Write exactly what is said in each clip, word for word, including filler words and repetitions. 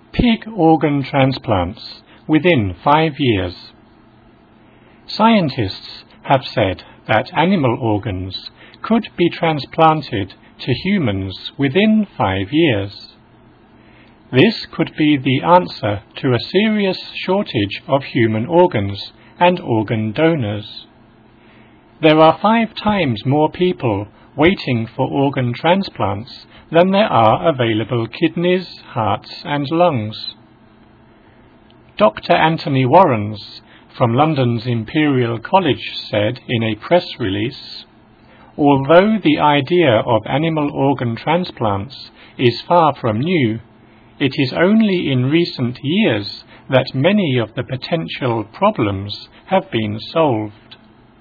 Pig organ transplants within five years. Scientists have said that animal organs could be transplanted to humans within five years. This could be the answer to a serious shortage of human organs and organ donors. There are five times more people waiting for organ transplants than there are available kidneys, hearts and lungs. Doctor Anthony Warrens from London's Imperial College said in a press release, "Although the idea of animal organ transplants is far from new, it is only in recent years that many of the potential problems have been solved."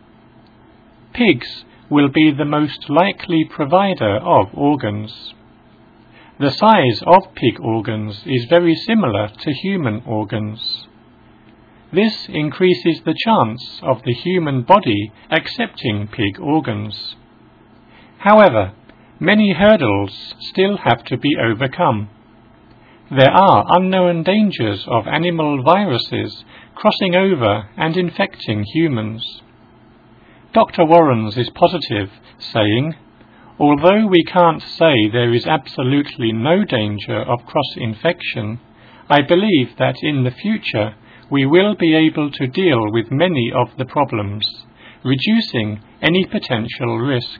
Pigs will be the most likely provider of organs. The size of pig organs is very similar to human organs. This increases the chance of the human body accepting pig organs. However, many hurdles still have to be overcome. There are unknown dangers of animal viruses crossing over and infecting humans. Doctor Warrens is positive, saying, "Although we can't say there is absolutely no danger of cross-infection, I believe that in the future we will be able to deal with many of the problems, reducing any potential risk."